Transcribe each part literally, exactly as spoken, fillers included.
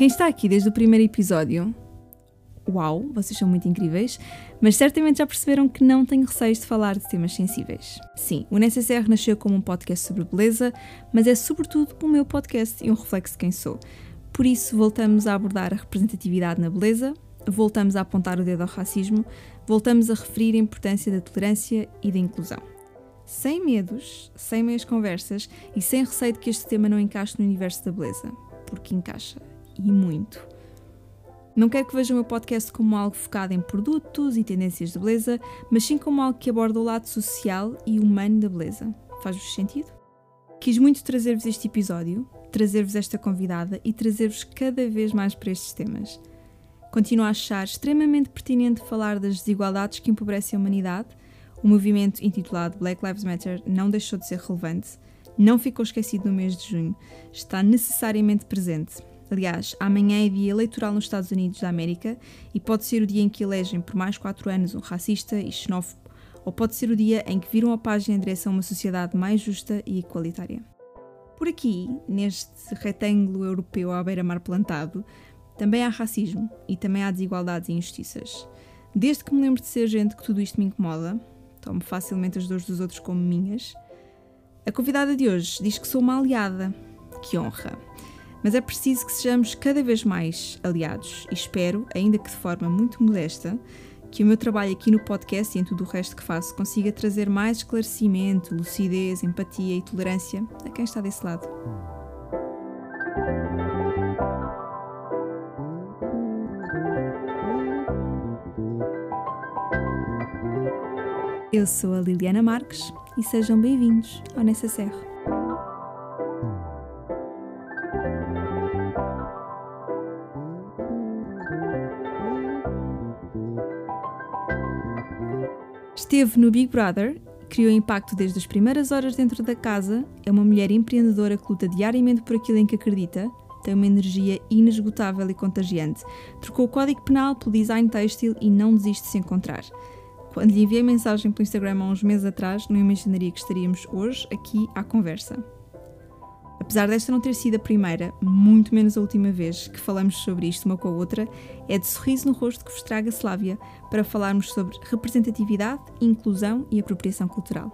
Quem está aqui desde o primeiro episódio, uau, vocês são muito incríveis, mas certamente já perceberam que não tenho receios de falar de temas sensíveis. Sim, o N S S R nasceu como um podcast sobre beleza, mas é sobretudo o meu podcast e um reflexo de quem sou. Por isso voltamos a abordar a representatividade na beleza, voltamos a apontar o dedo ao racismo, voltamos a referir a importância da tolerância e da inclusão. Sem medos, sem meias conversas e sem receio de que este tema não encaixe no universo da beleza, porque encaixa, e muito. Não quero que vejam o meu podcast como algo focado em produtos e tendências de beleza, mas sim como algo que aborda o lado social e humano da beleza. Faz-vos sentido? Quis muito trazer-vos este episódio, trazer-vos esta convidada e trazer-vos cada vez mais para estes temas. Continuo a achar extremamente pertinente falar das desigualdades que empobrecem a humanidade. O movimento intitulado Black Lives Matter não deixou de ser relevante, não ficou esquecido no mês de junho, está necessariamente presente. Aliás, amanhã é dia eleitoral nos Estados Unidos da América e pode ser o dia em que elegem por mais quatro anos um racista e xenófobo, ou pode ser o dia em que viram a página em direção a uma sociedade mais justa e igualitária. Por aqui, neste retângulo europeu à beira-mar plantado, também há racismo e também há desigualdades e injustiças. Desde que me lembro de ser gente que tudo isto me incomoda, tomo facilmente as dores dos outros como minhas, a convidada de hoje diz que sou uma aliada. Que honra! Mas é preciso que sejamos cada vez mais aliados e espero, ainda que de forma muito modesta, que o meu trabalho aqui no podcast e em tudo o resto que faço consiga trazer mais esclarecimento, lucidez, empatia e tolerância a quem está desse lado. Eu sou a Liliana Marques e sejam bem-vindos ao N S S R. Esteve no Big Brother, criou impacto desde as primeiras horas dentro da casa, é uma mulher empreendedora que luta diariamente por aquilo em que acredita, tem uma energia inesgotável e contagiante, trocou o código penal pelo design têxtil e não desiste de se encontrar. Quando lhe enviei mensagem pelo Instagram há uns meses atrás, não imaginaria que estaríamos hoje aqui à conversa. Apesar desta não ter sido a primeira, muito menos a última vez que falamos sobre isto uma com a outra, é de sorriso no rosto que vos trago a Slávia para falarmos sobre representatividade, inclusão e apropriação cultural.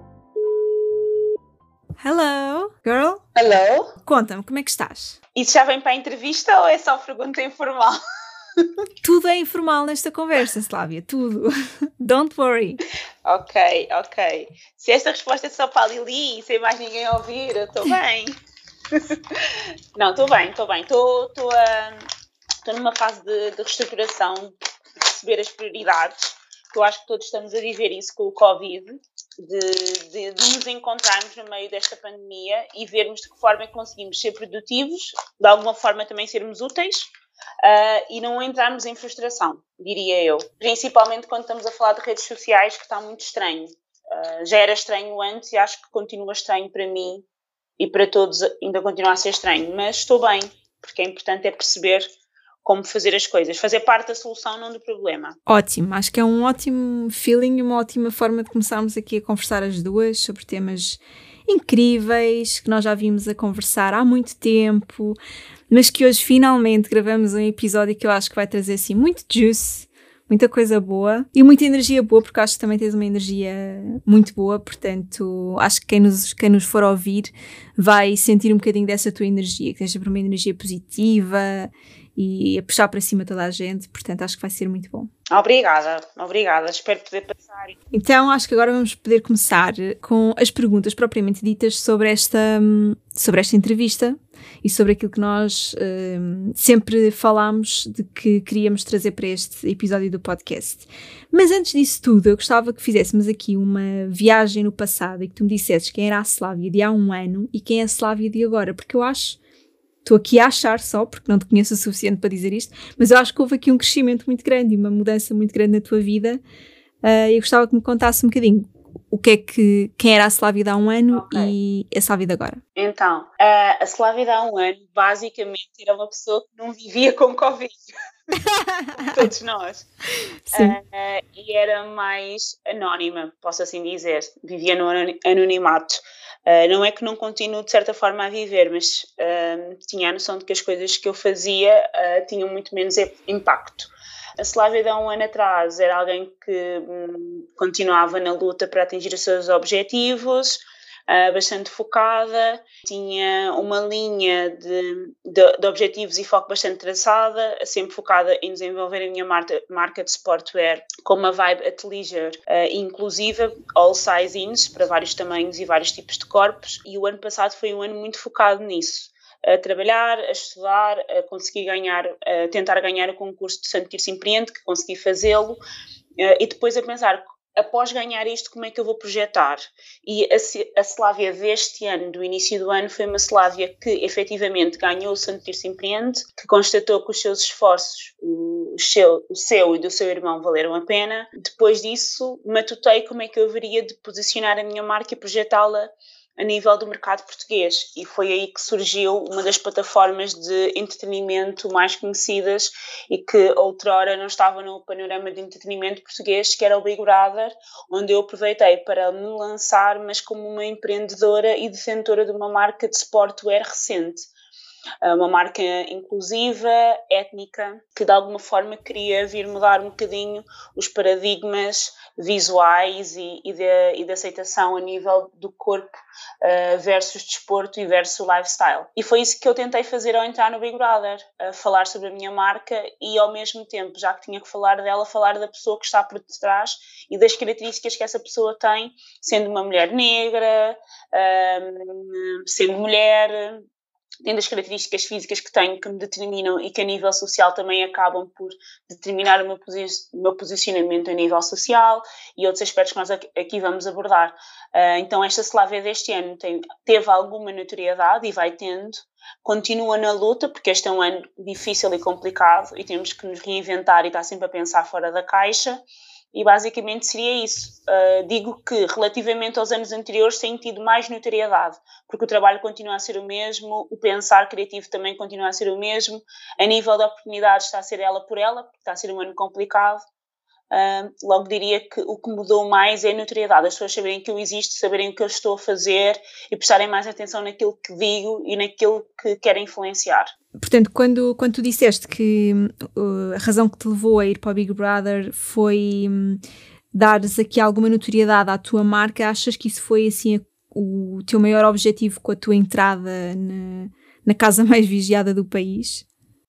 Hello, girl. Hello. Conta-me, como é que estás? Isso já vem para a entrevista ou é só pergunta informal? Tudo é informal nesta conversa, Slávia, tudo. Don't worry. Ok, ok. Se esta resposta é só para a Lili e sem mais ninguém ouvir, eu estou bem. Não, estou bem, estou bem. Estou numa fase de, de reestruturação, de perceber as prioridades, que eu acho que todos estamos a viver isso com o Covid, de, de, de nos encontrarmos no meio desta pandemia e vermos de que forma é que conseguimos ser produtivos, de alguma forma também sermos úteis uh, e não entrarmos em frustração, diria eu. Principalmente quando estamos a falar de redes sociais, que está muito estranho. Uh, já era estranho antes e acho que continua estranho para mim. E para todos ainda continua a ser estranho, mas estou bem, porque é importante é perceber como fazer as coisas, fazer parte da solução, não do problema. Ótimo, acho que é um ótimo feeling e uma ótima forma de começarmos aqui a conversar as duas sobre temas incríveis, que nós já vimos a conversar há muito tempo, mas que hoje finalmente gravamos um episódio que eu acho que vai trazer assim muito juice, muita coisa boa e muita energia boa, porque acho que também tens uma energia muito boa, portanto acho que quem nos, quem nos for ouvir vai sentir um bocadinho dessa tua energia, que seja para uma energia positiva e a puxar para cima toda a gente, portanto acho que vai ser muito bom. Obrigada, obrigada, espero poder passar. Então acho que agora vamos poder começar com as perguntas propriamente ditas sobre esta, sobre esta entrevista e sobre aquilo que nós um, sempre falámos de que queríamos trazer para este episódio do podcast. Mas antes disso tudo, eu gostava que fizéssemos aqui uma viagem no passado e que tu me dissesses quem era a Slávia de há um ano e quem é a Slávia de agora, porque eu acho, estou aqui a achar só, porque não te conheço o suficiente para dizer isto, mas eu acho que houve aqui um crescimento muito grande e uma mudança muito grande na tua vida uh, e eu gostava que me contasse um bocadinho o que é que, quem era a Slávia há um ano Ok. e a Slávia de agora. Então, a, a Slávia há um ano, basicamente, era uma pessoa que não vivia com Covid. Todos nós. Sim. Uh, e era mais anónima, posso assim dizer. Vivia no anonimato. Uh, não é que não continuo, de certa forma, a viver, mas uh, tinha a noção de que as coisas que eu fazia uh, tinham muito menos impacto. A Slávia de há um ano atrás era alguém que hum, continuava na luta para atingir os seus objetivos, Uh, bastante focada, tinha uma linha de, de, de objetivos e foco bastante traçada, sempre focada em desenvolver a minha marca, marca de sportwear com uma vibe athleisure uh, inclusiva, all size-ins, para vários tamanhos e vários tipos de corpos, e o ano passado foi um ano muito focado nisso. A trabalhar, a estudar, a conseguir ganhar, a tentar ganhar o concurso de Santo Tirso Empreende, que consegui fazê-lo, uh, e depois a pensar, após ganhar isto, como é que eu vou projetar? E a, a Slávia deste ano, do início do ano, foi uma Slávia que efetivamente ganhou o Santo Tirso Empreende, que constatou que os seus esforços, o seu, o seu e do seu irmão, valeram a pena. Depois disso, matutei como é que eu haveria de posicionar a minha marca e projetá-la a nível do mercado português, e foi aí que surgiu uma das plataformas de entretenimento mais conhecidas e que outrora não estava no panorama de entretenimento português, que era o Big Brother, onde eu aproveitei para me lançar, mas como uma empreendedora e detentora de uma marca de sportwear recente. Uma marca inclusiva, étnica, que de alguma forma queria vir mudar um bocadinho os paradigmas visuais e, e, de, e de aceitação a nível do corpo uh, versus desporto e versus lifestyle. E foi isso que eu tentei fazer ao entrar no Big Brother, uh, falar sobre a minha marca e ao mesmo tempo, já que tinha que falar dela, falar da pessoa que está por detrás e das características que essa pessoa tem, sendo uma mulher negra, uh, sendo mulher, tendo as características físicas que tenho, que me determinam e que a nível social também acabam por determinar o meu, posi- o meu posicionamento a nível social e outros aspectos que nós aqui, aqui vamos abordar. Uh, então esta Slávia deste ano tem, teve alguma notoriedade e vai tendo, continua na luta, porque este é um ano difícil e complicado e temos que nos reinventar e estar sempre a pensar fora da caixa. E basicamente seria isso. Uh, digo que relativamente aos anos anteriores tem tido mais notoriedade, porque o trabalho continua a ser o mesmo, o pensar criativo também continua a ser o mesmo, a nível de oportunidades está a ser ela por ela, porque está a ser um ano complicado. Uh, logo diria que o que mudou mais é a notoriedade, as pessoas saberem que eu existo, saberem o que eu estou a fazer e prestarem mais atenção naquilo que digo e naquilo que quero influenciar. Portanto, quando, quando tu disseste que uh, a razão que te levou a ir para o Big Brother foi um, dares aqui alguma notoriedade à tua marca, achas que isso foi assim o teu maior objetivo com a tua entrada na, na casa mais vigiada do país?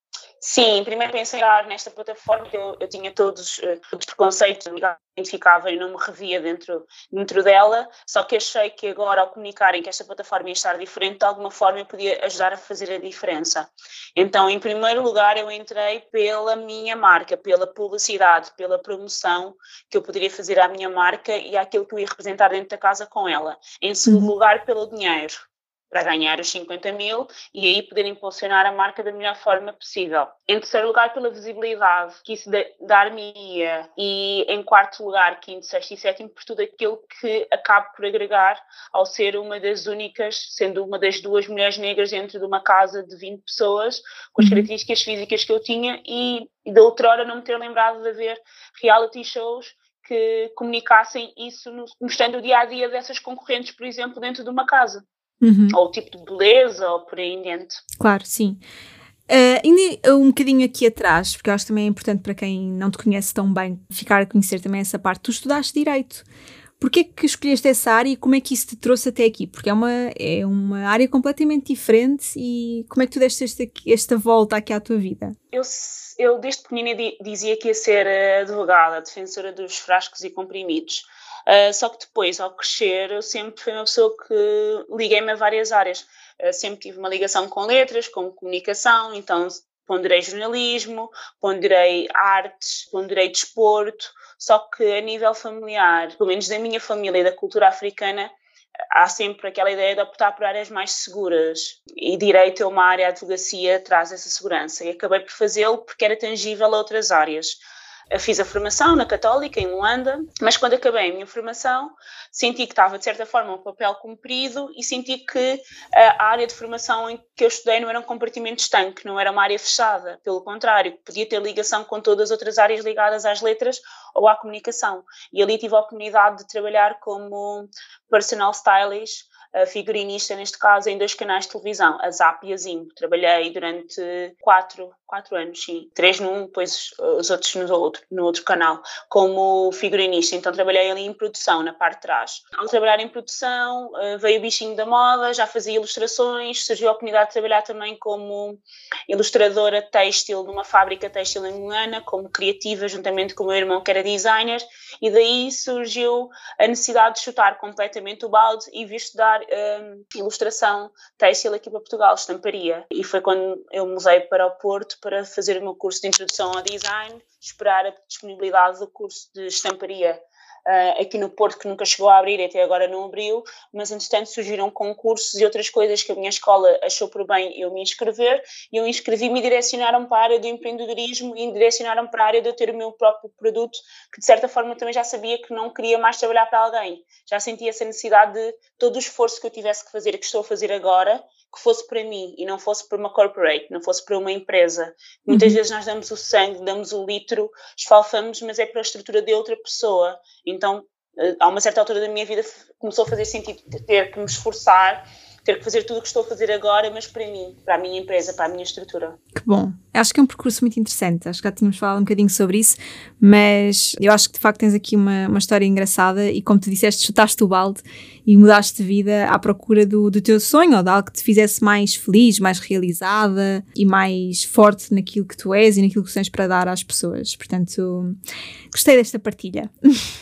Sim, primeiro pensei nesta plataforma, que eu, eu tinha todos uh, os preconceitos, me identificava e não me revia dentro, dentro dela, só que achei que agora, ao comunicarem que esta plataforma ia estar diferente, de alguma forma eu podia ajudar a fazer a diferença. Então, em primeiro lugar, eu entrei pela minha marca, pela publicidade, pela promoção que eu poderia fazer à minha marca e àquilo que eu ia representar dentro da casa com ela. Em segundo uhum. lugar, pelo dinheiro, para ganhar os cinquenta mil e aí poder impulsionar a marca da melhor forma possível. Em terceiro lugar, pela visibilidade que isso dar-me-ia. E em quarto lugar, quinto, sexto e sétimo, por tudo aquilo que acabo por agregar ao ser uma das únicas, sendo uma das duas mulheres negras dentro de uma casa de vinte pessoas, com as uhum. características físicas que eu tinha e, e da outrora não me ter lembrado de haver reality shows que comunicassem isso, no, mostrando o dia-a-dia dessas concorrentes, por exemplo, dentro de uma casa. Uhum. Ou o tipo de beleza, ou por aí em diante. Claro, sim. Uh, ainda um bocadinho aqui atrás, porque eu acho que também é importante para quem não te conhece tão bem ficar a conhecer também essa parte. Tu estudaste Direito. Porquê que escolheste essa área e como é que isso te trouxe até aqui? Porque é uma, é uma área completamente diferente e como é que tu deste esta, esta volta aqui à tua vida? Eu, eu desde pequenina dizia que ia ser advogada, defensora dos frascos e comprimidos. Uh, só que depois, ao crescer, eu sempre fui uma pessoa que liguei-me a várias áreas. Uh, sempre tive uma ligação com letras, com comunicação, então ponderei jornalismo, ponderei artes, ponderei desporto, só que a nível familiar, pelo menos da minha família e da cultura africana, há sempre aquela ideia de optar por áreas mais seguras e direito é uma área, a advocacia traz essa segurança e acabei por fazê-lo porque era tangível a outras áreas. Eu fiz a formação na Católica, em Luanda, mas quando acabei a minha formação, senti que estava, de certa forma, um papel cumprido e senti que a área de formação em que eu estudei não era um compartimento estanque, não era uma área fechada. Pelo contrário, podia ter ligação com todas as outras áreas ligadas às letras ou à comunicação. E ali tive a oportunidade de trabalhar como personal stylist, figurinista, neste caso, em dois canais de televisão, a Zap e a Zimbo. Trabalhei durante quatro, quatro anos, sim. Três num, depois os outros no outro, no outro canal, como figurinista. Então trabalhei ali em produção, na parte de trás. Ao trabalhar em produção, veio o bichinho da moda, já fazia ilustrações, surgiu a oportunidade de trabalhar também como ilustradora têxtil numa fábrica têxtil em Moana, como criativa, juntamente com o meu irmão, que era designer, e daí surgiu a necessidade de chutar completamente o balde e vir estudar Um, ilustração têxtil aqui para Portugal, estamparia. E foi quando eu me mudei para o Porto para fazer o meu curso de introdução ao design, esperar a disponibilidade do curso de estamparia uh, aqui no Porto, que nunca chegou a abrir e até agora não abriu, mas entretanto surgiram concursos e outras coisas que a minha escola achou por bem eu me inscrever, e eu inscrevi-me e direcionaram para a área do empreendedorismo e direcionaram para a área de eu ter o meu próprio produto, que de certa forma também já sabia que não queria mais trabalhar para alguém. Já sentia essa necessidade de todo o esforço que eu tivesse que fazer e que estou a fazer agora, que fosse para mim e não fosse para uma corporate, não fosse para uma empresa. Muitas uhum. vezes nós damos o sangue, damos o litro, esfalfamos, mas é para a estrutura de outra pessoa. Então, a uma certa altura da minha vida começou a fazer sentido ter que me esforçar, ter que fazer tudo o que estou a fazer agora, mas para mim, para a minha empresa, para a minha estrutura. Que bom. Acho que é um percurso muito interessante. Acho que já tínhamos falado um bocadinho sobre isso, mas eu acho que de facto tens aqui uma, uma história engraçada e, como tu disseste, chutaste o balde e mudaste de vida à procura do, do teu sonho, ou de algo que te fizesse mais feliz, mais realizada e mais forte naquilo que tu és e naquilo que tens para dar às pessoas. Portanto, gostei desta partilha.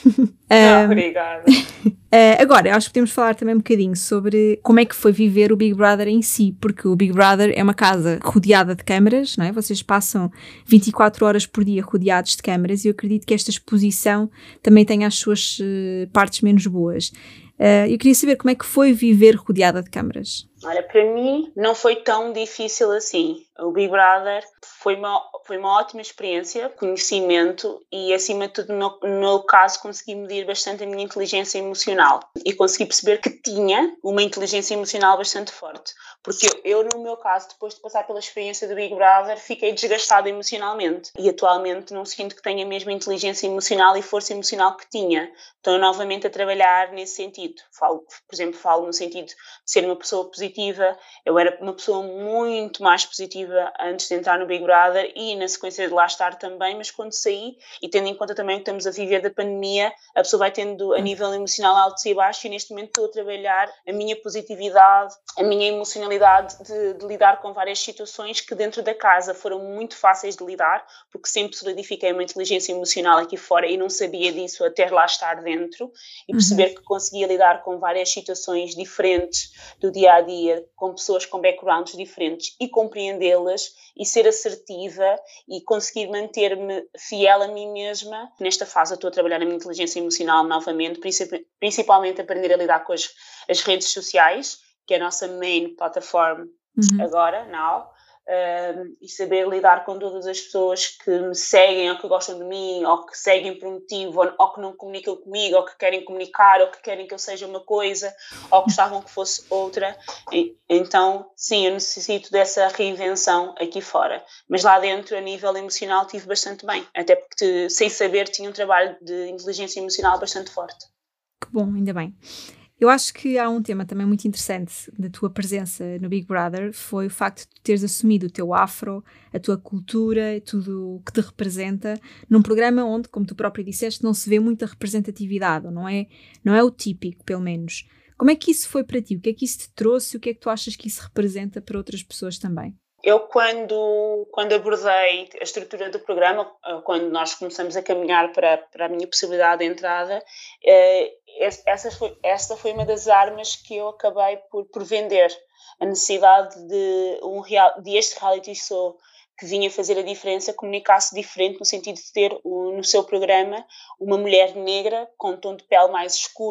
Ah, obrigada. Uh, agora, acho que podemos falar também um bocadinho sobre como é que foi viver o Big Brother em si, porque o Big Brother é uma casa rodeada de câmaras, não é? Vocês passam vinte e quatro horas por dia rodeados de câmaras e eu acredito que esta exposição também tem as suas uh, partes menos boas. Uh, eu queria saber como é que foi viver rodeada de câmaras. Olha, para mim não foi tão difícil assim. O Big Brother foi uma, foi uma ótima experiência, conhecimento e, acima de tudo, no meu, no meu caso, consegui medir bastante a minha inteligência emocional e consegui perceber que tinha uma inteligência emocional bastante forte. Porque eu, eu, no meu caso, depois de passar pela experiência do Big Brother, fiquei desgastada emocionalmente e atualmente não sinto que tenha a mesma inteligência emocional e força emocional que tinha. Estou novamente a trabalhar nesse sentido. Falo, por exemplo, falo no sentido de ser uma pessoa positiva. Eu era uma pessoa muito mais positiva antes de entrar no Big Brother e na sequência de lá estar também, mas quando saí, e tendo em conta também o que estamos a viver da pandemia, a pessoa vai tendo a nível emocional altos e baixos, e neste momento estou a trabalhar a minha positividade, a minha emocionalidade de, de lidar com várias situações que dentro da casa foram muito fáceis de lidar, porque sempre solidifiquei uma inteligência emocional aqui fora e não sabia disso até lá estar dentro, e perceber uhum. que conseguia lidar com várias situações diferentes do dia a dia, com pessoas com backgrounds diferentes e compreendê-las e ser assertiva e conseguir manter-me fiel a mim mesma. Nesta fase eu estou a trabalhar a minha inteligência emocional novamente, principalmente aprender a lidar com as, as redes sociais, que é a nossa main plataforma uhum. agora, now. Um, e saber lidar com todas as pessoas que me seguem ou que gostam de mim ou que seguem por um motivo ou, ou que não comunicam comigo ou que querem comunicar ou que querem que eu seja uma coisa ou gostavam que fosse outra. E, então, sim, eu necessito dessa reinvenção aqui fora. Mas lá dentro, a nível emocional, estive bastante bem. Até porque, sem saber, tinha um trabalho de inteligência emocional bastante forte. Que bom, ainda bem. Eu acho que há um tema também muito interessante da tua presença no Big Brother, foi o facto de teres assumido o teu afro, a tua cultura, tudo o que te representa, num programa onde, como tu próprio disseste, não se vê muita representatividade, não é, não é o típico, pelo menos. Como é que isso foi para ti? O que é que isso te trouxe? O que é que tu achas que isso representa para outras pessoas também? Eu, quando, quando abordei a estrutura do programa, quando nós começamos a caminhar para, para a minha possibilidade de entrada, eh, essa, foi, essa foi uma das armas que eu acabei por, por vender. A necessidade de, um real, de este reality show que vinha fazer a diferença, comunicasse diferente no sentido de ter no seu programa uma mulher negra com um tom de pele mais escuro,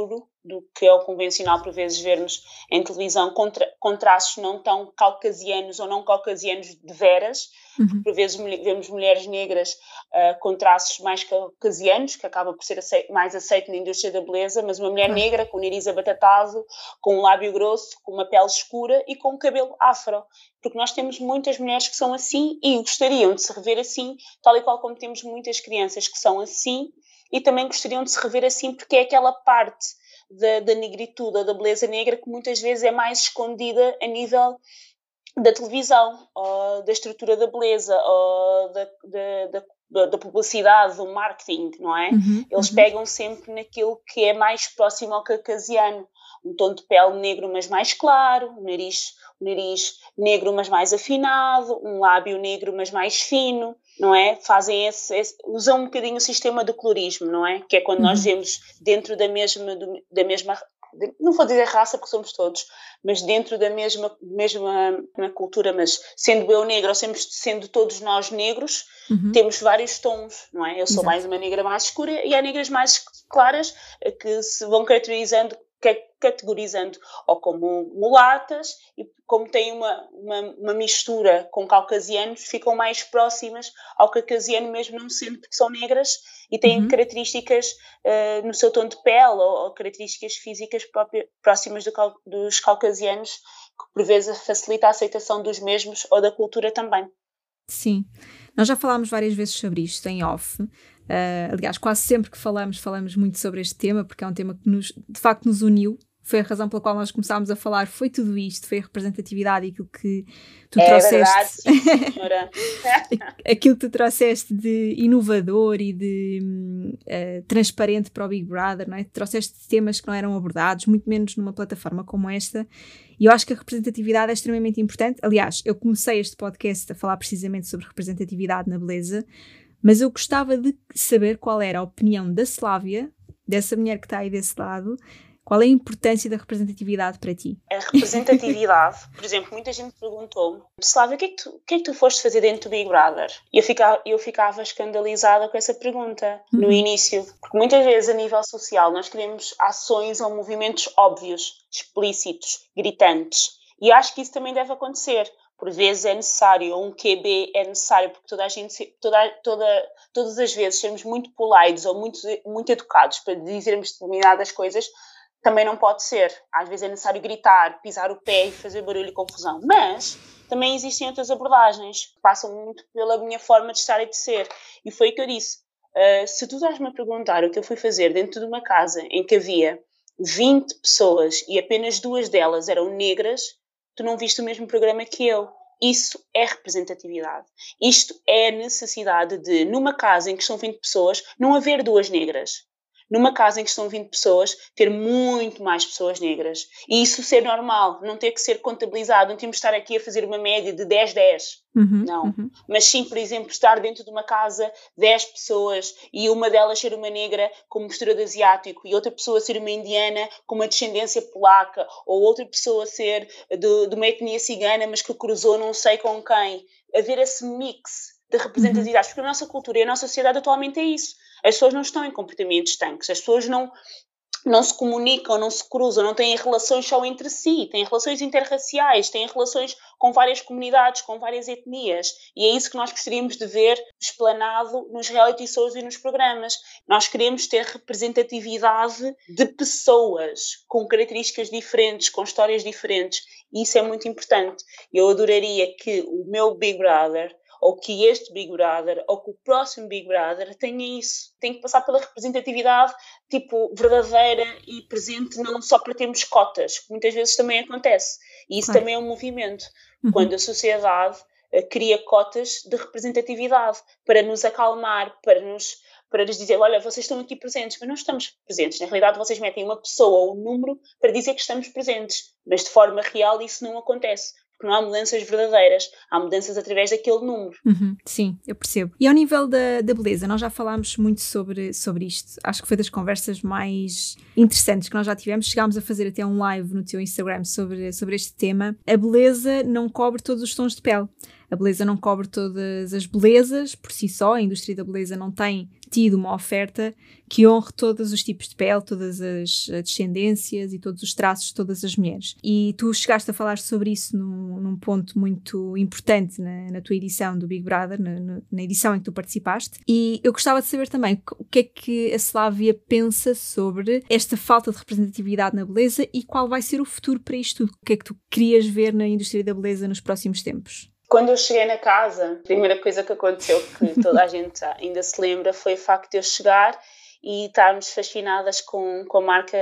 do que é o convencional, por vezes, vermos em televisão com, tra- com traços não tão caucasianos ou não caucasianos de veras, Uhum. por vezes vemos mulheres negras uh, com traços mais caucasianos, que acaba por ser aceito, mais aceito na indústria da beleza, mas uma mulher Claro. negra com o nariz abatatado, com um lábio grosso, com uma pele escura e com um cabelo afro, porque nós temos muitas mulheres que são assim e gostariam de se rever assim, tal e qual como temos muitas crianças que são assim e também gostariam de se rever assim, porque é aquela parte da, da negritude ou da beleza negra que muitas vezes é mais escondida a nível da televisão, ou da estrutura da beleza, ou da, da, da, da publicidade, do marketing, não é? Uhum, Eles uhum. pegam sempre naquilo que é mais próximo ao caucasiano, um tom de pele negro mas mais claro, um nariz, um nariz negro mas mais afinado, um lábio negro mas mais fino, não é? Fazem esse, esse, usam um bocadinho o sistema do colorismo, não é? Que é quando Uhum. nós vemos dentro da mesma, do, da mesma, não vou dizer raça porque somos todos, mas dentro da mesma, mesma cultura, mas sendo eu negra ou sendo, sendo todos nós negros, Uhum. temos vários tons, não é? Eu sou Exato. mais uma negra mais escura e há negras mais claras que se vão caracterizando, categorizando ou como mulatas e como têm uma, uma, uma mistura com caucasianos, ficam mais próximas ao caucasiano mesmo não sendo porque são negras e têm Uhum. características uh, no seu tom de pele ou, ou características físicas próprias, próximas do, dos caucasianos, que por vezes facilita a aceitação dos mesmos ou da cultura também. Sim, nós já falámos várias vezes sobre isto em off. Uh, aliás, quase sempre que falamos, falamos muito sobre este tema, porque é um tema que nos, de facto nos uniu. Foi a razão pela qual nós começámos a falar, foi tudo isto, foi a representatividade e aquilo que tu é trouxeste. Verdade, sim, senhora. Aquilo que tu trouxeste de inovador e de uh, transparente para o Big Brother, não é? Trouxeste temas que não eram abordados, muito menos numa plataforma como esta. E eu acho que a representatividade é extremamente importante. Aliás, eu comecei este podcast a falar precisamente sobre representatividade na beleza, mas eu gostava de saber qual era a opinião da Slávia, dessa mulher que está aí desse lado. Qual é a importância da representatividade para ti? A representatividade, por exemplo, muita gente perguntou-me, Slávia, o que é que tu, o que é que tu foste fazer dentro do Big Brother? E eu ficava, eu ficava escandalizada com essa pergunta uhum. no início, porque muitas vezes a nível social nós queremos ações ou movimentos óbvios, explícitos, gritantes, e acho que isso também deve acontecer. Por vezes é necessário, ou um Q B é necessário, porque toda a gente, toda, toda, todas as vezes sermos muito polidos ou muito, muito educados para dizermos determinadas coisas, também não pode ser. Às vezes é necessário gritar, pisar o pé e fazer barulho e confusão. Mas também existem outras abordagens que passam muito pela minha forma de estar e de ser. E foi o que eu disse. Uh, se tu estás-me a perguntar o que eu fui fazer dentro de uma casa em que havia vinte pessoas e apenas duas delas eram negras, tu não viste o mesmo programa que eu. Isso é representatividade. Isto é a necessidade de, numa casa em que estão vinte pessoas, não haver duas negras. Numa casa em que estão vinte pessoas, ter muito mais pessoas negras. E isso ser normal, não ter que ser contabilizado, não temos de estar aqui a fazer uma média de dez dez. Uhum, não. Uhum. Mas sim, por exemplo, estar dentro de uma casa, dez pessoas, e uma delas ser uma negra com mistura de asiático, e outra pessoa ser uma indiana com uma descendência polaca, ou outra pessoa ser de, de uma etnia cigana, mas que cruzou não sei com quem. Haver esse mix de representatividade, uhum. porque a nossa cultura e a nossa sociedade atualmente é isso. As pessoas não estão em comportamentos estanques, as pessoas não, não se comunicam, não se cruzam, não têm relações só entre si, têm relações interraciais, têm relações com várias comunidades, com várias etnias, e é isso que nós gostaríamos de ver explanado nos reality shows e nos programas. Nós queremos ter representatividade de pessoas com características diferentes, com histórias diferentes, e isso é muito importante. Eu adoraria que o meu Big Brother, ou que este Big Brother, ou que o próximo Big Brother tenha isso. Tem que passar pela representatividade, tipo, verdadeira e presente, não só para termos cotas, que muitas vezes também acontece. E isso claro. Também é um movimento. Uhum. Quando a sociedade uh, cria cotas de representatividade, para nos acalmar, para nos, para nos dizer, olha, vocês estão aqui presentes, mas não estamos presentes. Na realidade, vocês metem uma pessoa ou um número para dizer que estamos presentes. Mas de forma real isso não acontece. Porque não há mudanças verdadeiras, há mudanças através daquele número. Uhum, sim, eu percebo. E ao nível da, da beleza, nós já falámos muito sobre, sobre isto. Acho que foi das conversas mais interessantes que nós já tivemos. Chegámos a fazer até um live no teu Instagram sobre, sobre este tema. A beleza não cobre todos os tons de pele. a beleza não cobre todas as belezas por si só, a indústria da beleza não tem tido uma oferta que honre todos os tipos de pele, todas as descendências e todos os traços de todas as mulheres. E tu chegaste a falar sobre isso num, num ponto muito importante na, na tua edição do Big Brother, na, na edição em que tu participaste, e eu gostava de saber também o que é que a Slavia pensa sobre esta falta de representatividade na beleza e qual vai ser o futuro para isto tudo. O que é que tu querias ver na indústria da beleza nos próximos tempos? Quando eu cheguei na casa, a primeira coisa que aconteceu, que toda a gente ainda se lembra, foi o facto de eu chegar e estarmos fascinadas com, com a marca,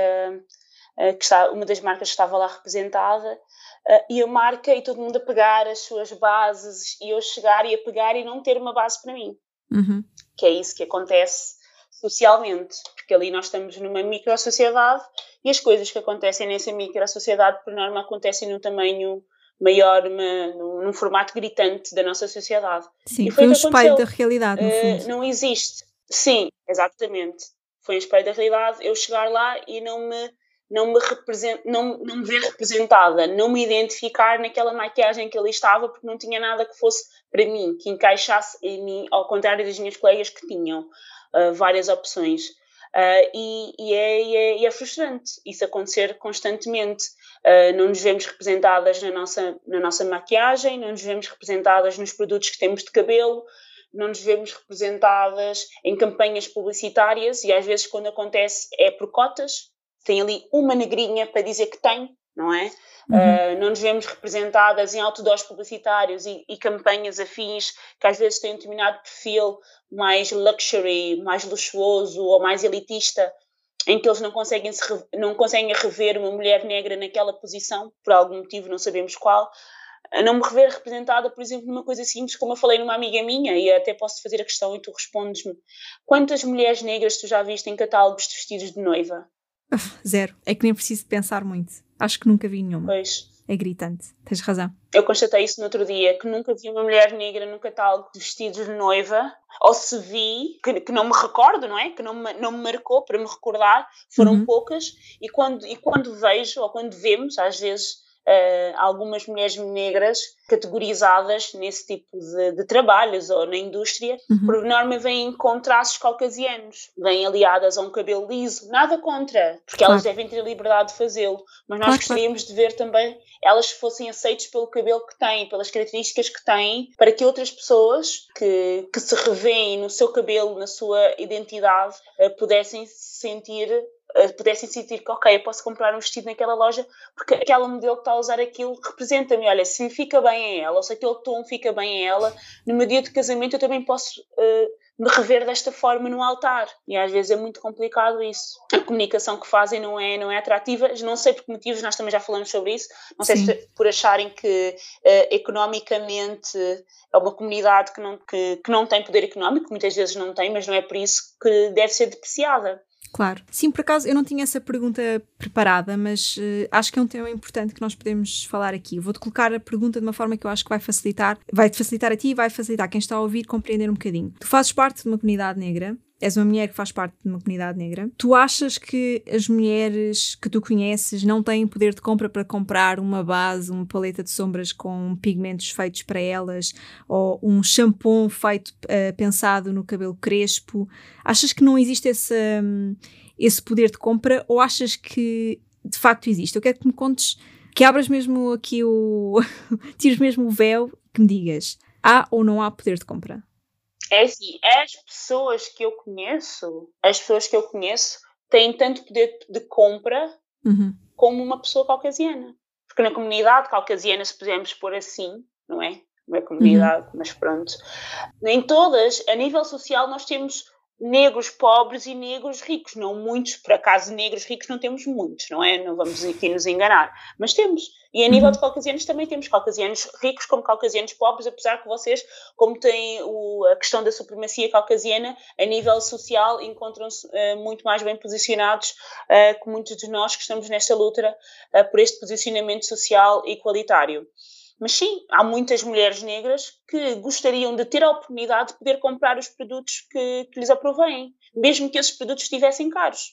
que está, uma das marcas que estava lá representada, e a marca e todo mundo a pegar as suas bases, e eu chegar e a pegar e não ter uma base para mim. Uhum. Que é isso que acontece socialmente, porque ali nós estamos numa micro-sociedade e as coisas que acontecem nessa micro-sociedade, por norma, acontecem num tamanho maior, uma, num, num formato gritante da nossa sociedade. Sim, e foi foi um que espelho aconteceu. da realidade, no fundo. Uh, não existe. Sim, exatamente. Foi um espelho da realidade. Eu chegar lá e não me, não me, represent, não, não me ver representada, não me identificar naquela maquiagem que ali estava, porque não tinha nada que fosse para mim, que encaixasse em mim, ao contrário das minhas colegas que tinham uh, várias opções. Uh, e, e, é, e, é, e é frustrante isso acontecer constantemente. Uh, não nos vemos representadas na nossa, na nossa maquiagem, não nos vemos representadas nos produtos que temos de cabelo, não nos vemos representadas em campanhas publicitárias, e às vezes quando acontece é por cotas, tem ali uma negrinha para dizer que tem, não é? Uhum. Uh, não nos vemos representadas em outdoors publicitários e, e campanhas afins que às vezes têm um determinado perfil mais luxury, mais luxuoso ou mais elitista, em que eles não conseguem, se re, não conseguem rever uma mulher negra naquela posição, por algum motivo, não sabemos qual. Não me rever representada, por exemplo, numa coisa simples, como eu falei numa amiga minha, e até posso fazer a questão e tu respondes-me. Quantas mulheres negras tu já viste em catálogos de vestidos de noiva? Zero. É que nem preciso pensar muito. Acho que nunca vi nenhuma. Pois. É gritante. Tens razão. Eu constatei isso no outro dia, que nunca vi uma mulher negra no catálogo de vestidos de noiva, ou se vi, que, que não me recordo, não é? Que não me, não me marcou para me recordar, foram uhum. poucas, e quando, e quando vejo, ou quando vemos, às vezes, Uh, algumas mulheres negras categorizadas nesse tipo de, de trabalhos ou na indústria, uhum. por norma vêm com traços caucasianos, vêm aliadas a um cabelo liso, nada contra, porque claro. Elas devem ter a liberdade de fazê-lo, mas nós claro, gostaríamos claro. de ver também elas fossem aceitas pelo cabelo que têm, pelas características que têm, para que outras pessoas que, que se revêem no seu cabelo, na sua identidade, uh, pudessem sentir pudessem sentir que, ok, eu posso comprar um vestido naquela loja porque aquela modelo que está a usar aquilo representa-me, olha, se fica bem a ela, ou se aquele tom fica bem a ela, no meu dia de casamento eu também posso uh, me rever desta forma no altar, e às vezes é muito complicado isso. A comunicação que fazem não é, não é atrativa, não sei por que motivos, nós também já falamos sobre isso, não sei Sim. se por acharem que uh, economicamente é uma comunidade que não, que, que não tem poder económico, muitas vezes não tem, mas não é por isso que deve ser depreciada. Claro. Sim, por acaso eu não tinha essa pergunta preparada, mas uh, acho que é um tema importante que nós podemos falar aqui. Vou-te colocar a pergunta de uma forma que eu acho que vai facilitar, vai-te facilitar a ti e vai facilitar quem está a ouvir compreender um bocadinho. Tu fazes parte de uma comunidade negra, és uma mulher que faz parte de uma comunidade negra. Tu achas que as mulheres que tu conheces não têm poder de compra para comprar uma base, uma paleta de sombras com pigmentos feitos para elas, ou um shampoo feito, uh, pensado no cabelo crespo? Achas que não existe esse, um, esse poder de compra, ou achas que de facto existe? Eu quero que me contes, que abras mesmo aqui o... tires mesmo o véu, que me digas, há ou não há poder de compra? É assim, as pessoas que eu conheço, as pessoas que eu conheço têm tanto poder de compra uhum. como uma pessoa caucasiana. Porque na comunidade caucasiana, se pudermos pôr assim, não é? Não é comunidade, uhum. mas pronto. Nem todas, a nível social, nós temos negros pobres e negros ricos. Não muitos, por acaso negros ricos não temos muitos, não é? Não vamos aqui nos enganar. Mas temos. E a nível uhum. de caucasianos também temos caucasianos ricos como caucasianos pobres, apesar que vocês, como têm o, a questão da supremacia caucasiana, a nível social encontram-se uh, muito mais bem posicionados uh, que muitos de nós que estamos nesta luta uh, por este posicionamento social e igualitário. Mas sim, há muitas mulheres negras que gostariam de ter a oportunidade de poder comprar os produtos que, que lhes aprovém, mesmo que esses produtos estivessem caros.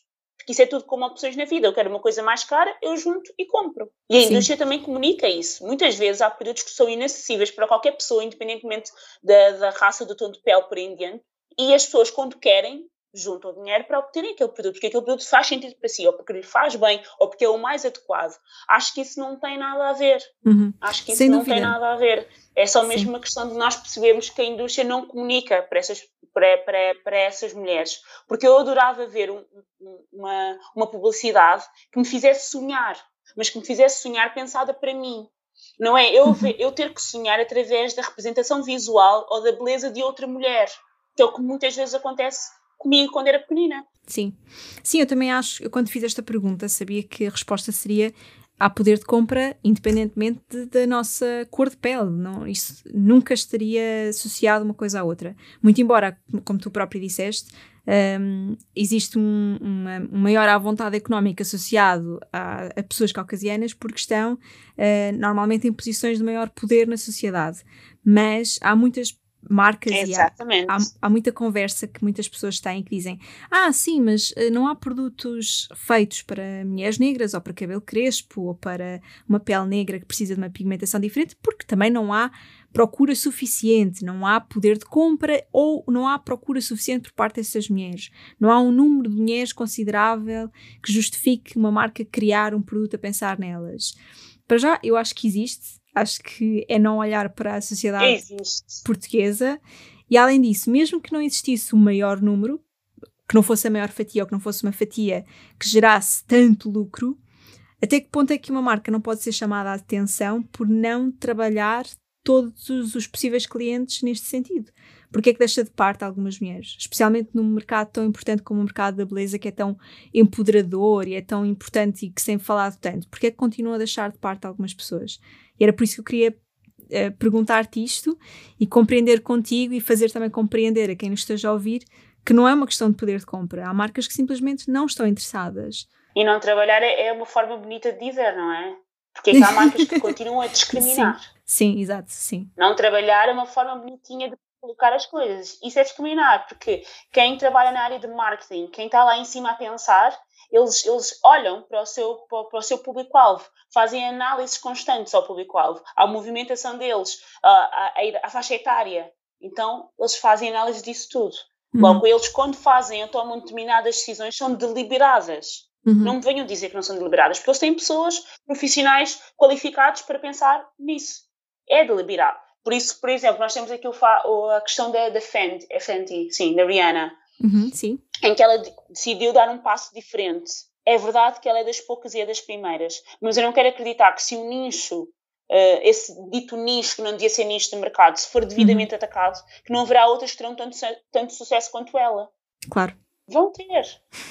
Porque isso é tudo como opções na vida. Eu quero uma coisa mais cara, eu junto e compro. E a Sim. indústria também comunica isso. Muitas vezes há produtos que são inacessíveis para qualquer pessoa, independentemente da, da raça, do tom de pele por aí em diante. E as pessoas, quando querem, juntam o dinheiro para obterem aquele produto, porque aquele produto faz sentido para si, ou porque lhe faz bem, ou porque é o mais adequado. Acho que isso não tem nada a ver. Uhum. Acho que isso Sem não dúvida. tem nada a ver. É só mesmo Sim. uma questão de nós percebermos que a indústria não comunica para essas, para, para, para essas mulheres. Porque eu adorava ver um, uma, uma publicidade que me fizesse sonhar, mas que me fizesse sonhar pensada para mim. Não é eu, Uhum. eu ter que sonhar através da representação visual ou da beleza de outra mulher, que é o que muitas vezes acontece comigo quando era pequenina. Sim. Sim, eu também acho, eu quando fiz esta pergunta sabia que a resposta seria há poder de compra independentemente de, da nossa cor de pele. Não, isso nunca estaria associado uma coisa à outra. Muito embora, como tu próprio disseste, um, existe um, uma, um maior à vontade económica associado a, a pessoas caucasianas porque estão uh, normalmente em posições de maior poder na sociedade. Mas há muitas marcas Exatamente. e há, há, há muita conversa que muitas pessoas têm que dizem ah, sim, mas uh, não há produtos feitos para mulheres negras ou para cabelo crespo ou para uma pele negra que precisa de uma pigmentação diferente porque também não há procura suficiente, não há poder de compra ou não há procura suficiente por parte dessas mulheres. Não há um número de mulheres considerável que justifique uma marca criar um produto a pensar nelas. Para já, eu acho que existe. Acho que é não olhar para a sociedade Existe. portuguesa e, além disso, mesmo que não existisse um maior número, que não fosse a maior fatia ou que não fosse uma fatia que gerasse tanto lucro, até que ponto é que uma marca não pode ser chamada a atenção por não trabalhar todos os possíveis clientes neste sentido? Porque é que deixa de parte algumas mulheres? Especialmente num mercado tão importante como o mercado da beleza, que é tão empoderador e é tão importante e que se tem falado tanto. Porque é que continua a deixar de parte algumas pessoas? E era por isso que eu queria uh, perguntar-te isto e compreender contigo e fazer também compreender a quem nos esteja a ouvir que não é uma questão de poder de compra. Há marcas que simplesmente não estão interessadas. E não trabalhar é, é uma forma bonita de dizer, não é? Porque é que há marcas que continuam a discriminar. Sim, sim, exato, sim. Não trabalhar é uma forma bonitinha de colocar as coisas. Isso é discriminar, porque quem trabalha na área de marketing, quem está lá em cima a pensar, eles, eles olham para o seu, para o seu público-alvo, fazem análises constantes ao público-alvo, à movimentação deles, à, à, à faixa etária. Então, eles fazem análise disso tudo. Uhum. Logo, eles, quando fazem ou tomam determinadas decisões, são deliberadas. Uhum. Não me venham dizer que não são deliberadas, porque eles têm pessoas profissionais qualificados para pensar nisso. É deliberado. Por isso, por exemplo, nós temos aqui o, a questão da, da Fenty, Fenty, sim, da Rihanna, uhum, sim. em que ela decidiu dar um passo diferente. É verdade que ela é das poucas e é das primeiras, mas eu não quero acreditar que se o nicho, uh, esse dito nicho, que não devia ser nicho de mercado, se for devidamente uhum. atacado, que não haverá outras que terão tanto, tanto sucesso quanto ela. Claro. Vão ter.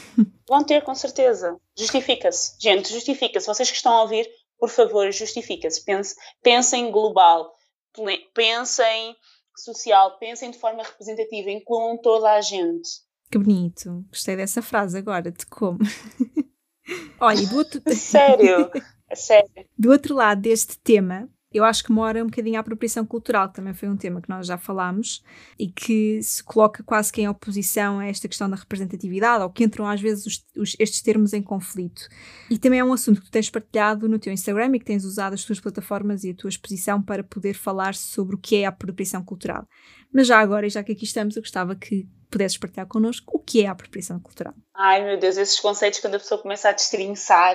Vão ter, com certeza. Justifica-se. Gente, justifica-se. Vocês que estão a ouvir, por favor, justifica-se. Pense, pensem global. Pensem social. Pensem de forma representativa. Incluam toda a gente. Que bonito. Gostei dessa frase agora. De como? Olha, do outro... Sério? É sério. Do outro lado deste tema, eu acho que mora um bocadinho a apropriação cultural, que também foi um tema que nós já falámos e que se coloca quase que em oposição a esta questão da representatividade, ou que entram às vezes os, os, estes termos em conflito. E também é um assunto que tu tens partilhado no teu Instagram e que tens usado as tuas plataformas e a tua exposição para poder falar sobre o que é a apropriação cultural. Mas já agora, e já que aqui estamos, eu gostava que pudesses partilhar connosco o que é a apropriação cultural. Ai meu Deus, esses conceitos quando a pessoa começa a destrinçar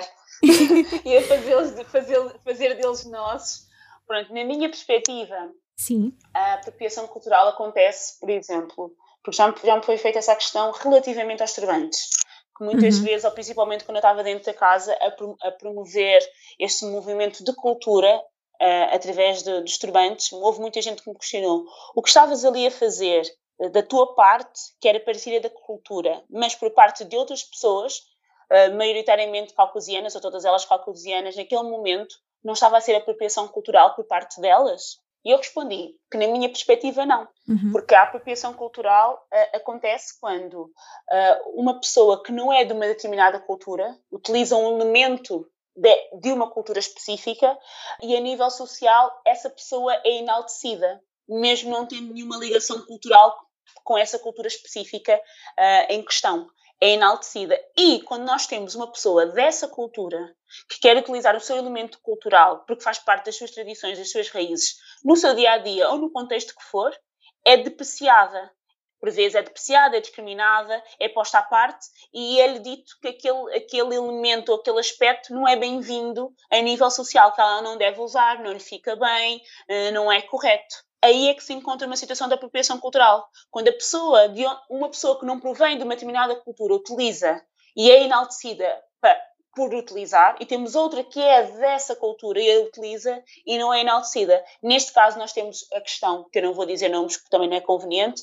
e a fazê-los, fazer, fazer deles nossos. Pronto, na minha perspectiva, sim, a apropriação cultural acontece, por exemplo, porque já me, já me foi feita essa questão relativamente aos turbantes, que muitas uhum. vezes, ou principalmente quando eu estava dentro da casa, a, a promover este movimento de cultura uh, através de, dos turbantes, houve muita gente que me questionou o que estavas ali a fazer uh, da tua parte, que era parecida da cultura, mas por parte de outras pessoas, uh, maioritariamente caucasianas, ou todas elas caucasianas, naquele momento, não estava a ser apropriação cultural por parte delas? E eu respondi que, na minha perspectiva, não. Uhum. Porque a apropriação cultural uh, acontece quando uh, uma pessoa que não é de uma determinada cultura utiliza um elemento de, de uma cultura específica e, a nível social, essa pessoa é enaltecida, mesmo não tendo nenhuma ligação cultural com essa cultura específica uh, em questão. é enaltecida. E quando nós temos uma pessoa dessa cultura que quer utilizar o seu elemento cultural porque faz parte das suas tradições, das suas raízes, no seu dia-a-dia ou no contexto que for, é depreciada. Por vezes é depreciada, é discriminada, é posta à parte e é-lhe dito que aquele, aquele elemento ou aquele aspecto não é bem-vindo a nível social, que ela não deve usar, não lhe fica bem, não é correto. Aí é que se encontra uma situação de apropriação cultural. Quando a pessoa, uma pessoa que não provém de uma determinada cultura utiliza e é enaltecida para, por utilizar, e temos outra que é dessa cultura e a utiliza e não é enaltecida. Neste caso nós temos a questão, que eu não vou dizer nomes porque também não é conveniente,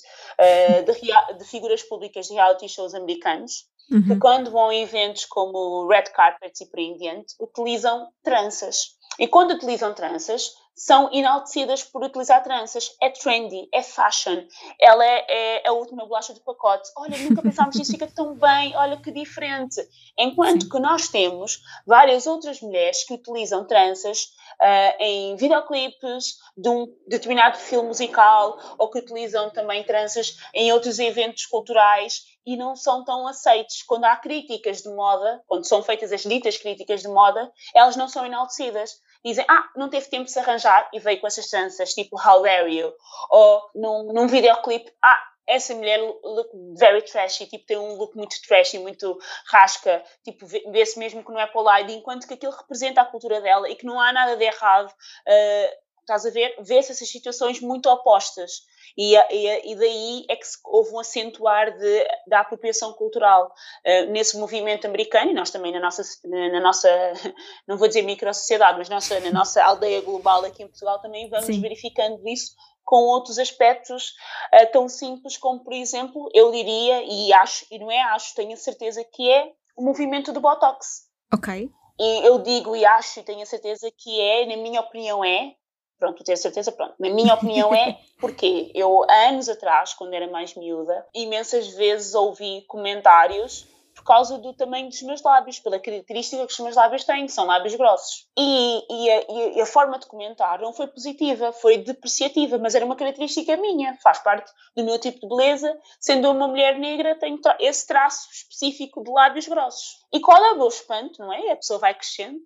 de, de figuras públicas de reality shows americanos, uhum. que quando vão a eventos como red carpets e por aí em diante, utilizam tranças. E quando utilizam tranças, são enaltecidas por utilizar tranças. É trendy, é fashion. Ela é, é a última bolacha do pacote. Olha, nunca pensámos nisso, fica tão bem. Olha que diferente. Enquanto Sim. que nós temos várias outras mulheres que utilizam tranças uh, em videoclipes de um determinado filme musical ou que utilizam também tranças em outros eventos culturais e não são tão aceites. Quando há críticas de moda, quando são feitas as ditas críticas de moda, elas não são enaltecidas. Dizem, ah, não teve tempo de se arranjar e veio com essas tranças, tipo How Dare You? Ou num, num videoclipe, ah, essa mulher look very trashy, tipo tem um look muito trashy, muito rasca, tipo vê-se mesmo que não é polite, enquanto que aquilo representa a cultura dela e que não há nada de errado, uh, estás a ver? Vê-se essas situações muito opostas. E, e, e daí é que houve um acentuar de, da apropriação cultural uh, nesse movimento americano, e nós também na nossa, na nossa não vou dizer micro-sociedade, mas nossa, na nossa aldeia global aqui em Portugal também vamos Sim. verificando isso com outros aspectos uh, tão simples como, por exemplo, eu diria, e acho, e não é acho, tenho a certeza que é o movimento do Botox. Ok. E eu digo e acho e tenho a certeza que é, na minha opinião é, pronto, ter certeza, pronto. Na minha opinião é porque eu, há anos atrás, quando era mais miúda, imensas vezes ouvi comentários por causa do tamanho dos meus lábios, pela característica que os meus lábios têm, que são lábios grossos. E, e, a, e a forma de comentar não foi positiva, foi depreciativa, mas era uma característica minha, faz parte do meu tipo de beleza. Sendo uma mulher negra, tenho tra- esse traço específico de lábios grossos. E qual é o meu espanto, não é? A pessoa vai crescendo,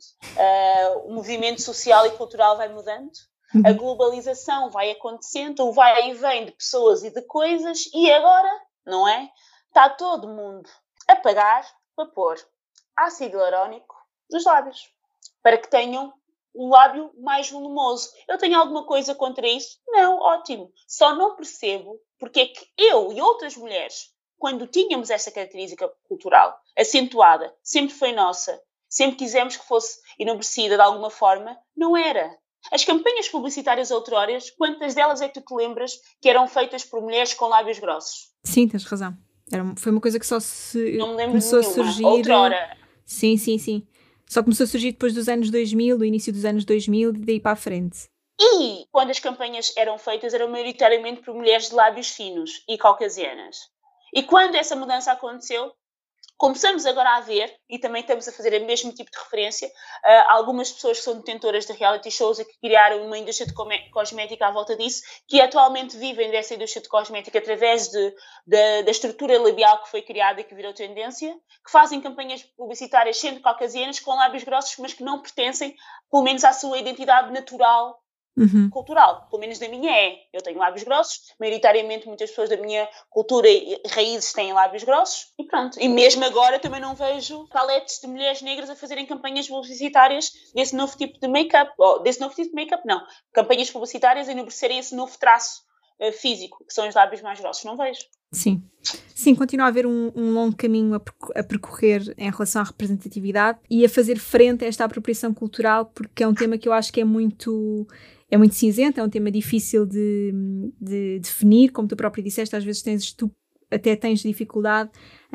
uh, o movimento social e cultural vai mudando. Uhum. A globalização vai acontecendo, o vai e vem de pessoas e de coisas, e agora, não é? Está todo mundo a pagar para pôr ácido hialurónico nos lábios, para que tenham um lábio mais volumoso. Eu tenho alguma coisa contra isso? Não, ótimo. Só não percebo porque é que eu e outras mulheres, quando tínhamos essa característica cultural acentuada, sempre foi nossa, sempre quisemos que fosse enobrecida de alguma forma, não era. As campanhas publicitárias outroras, quantas delas é que tu te lembras que eram feitas por mulheres com lábios grossos? Sim, tens razão. Era, foi uma coisa que só se Não me lembro começou de a nenhuma. surgir... Outrora. Sim, sim, sim. Só começou a surgir depois dos anos dois mil, do início dos anos dois mil e daí para a frente. E quando as campanhas eram feitas, eram maioritariamente por mulheres de lábios finos e caucasianas. E quando essa mudança aconteceu, começamos agora a ver, e também estamos a fazer o mesmo tipo de referência, uh, algumas pessoas que são detentoras de reality shows e que criaram uma indústria de cosmética à volta disso, que atualmente vivem dessa indústria de cosmética através de, de, da estrutura labial que foi criada e que virou tendência, que fazem campanhas publicitárias sendo caucasianas com lábios grossos, mas que não pertencem, pelo menos, à sua identidade natural. Uhum. Cultural, pelo menos da minha é. Eu tenho lábios grossos, maioritariamente muitas pessoas da minha cultura e raízes têm lábios grossos e pronto. E mesmo agora também não vejo paletes de mulheres negras a fazerem campanhas publicitárias desse novo tipo de make-up, ou desse novo tipo de make-up não, campanhas publicitárias a enobrecerem esse novo traço uh, físico, que são os lábios mais grossos, não vejo. Sim, sim, continua a haver um, um longo caminho a, perc- a percorrer em relação à representatividade e a fazer frente a esta apropriação cultural, porque é um tema que eu acho que é muito... É muito cinzento, é um tema difícil de, de definir, como tu próprio disseste, às vezes tens, tu até tens dificuldade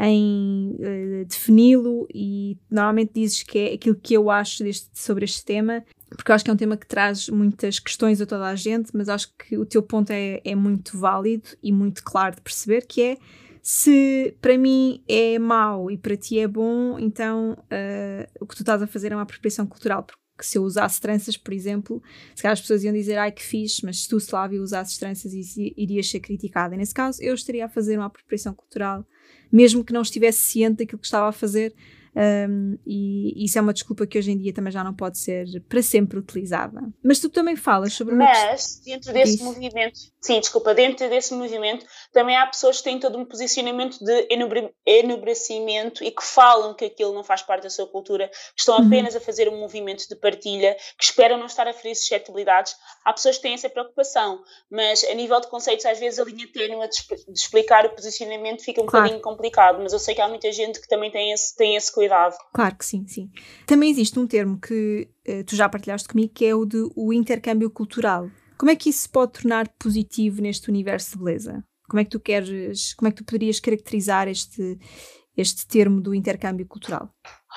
em uh, defini-lo e normalmente dizes que é aquilo que eu acho deste, sobre este tema, porque eu acho que é um tema que traz muitas questões a toda a gente, mas acho que o teu ponto é, é muito válido e muito claro de perceber, que é, se para mim é mau e para ti é bom, então uh, o que tu estás a fazer é uma apropriação cultural, porque que se eu usasse tranças, por exemplo, se calhar as pessoas iam dizer, ai que fixe, mas se tu, Slávia, usasses tranças irias ser criticada. E nesse caso eu estaria a fazer uma apropriação cultural, mesmo que não estivesse ciente daquilo que estava a fazer, um, e isso é uma desculpa que hoje em dia também já não pode ser para sempre utilizada. Mas tu também falas sobre uma Mas questão... dentro desse Diz. movimento, sim, desculpa, dentro desse movimento também há pessoas que têm todo um posicionamento de enobrecimento e que falam que aquilo não faz parte da sua cultura, que estão apenas uhum. a fazer um movimento de partilha, que esperam não estar a ferir suscetibilidades. Há pessoas que têm essa preocupação, mas a nível de conceitos às vezes a linha tênue de explicar o posicionamento fica um claro. bocadinho complicado, mas eu sei que há muita gente que também tem esse, tem esse cuidado. Claro que sim, sim. Também existe um termo que uh, tu já partilhaste comigo, que é o de o intercâmbio cultural. Como é que isso se pode tornar positivo neste universo de beleza? Como é que tu queres, como é que tu poderias caracterizar este, este termo do intercâmbio cultural?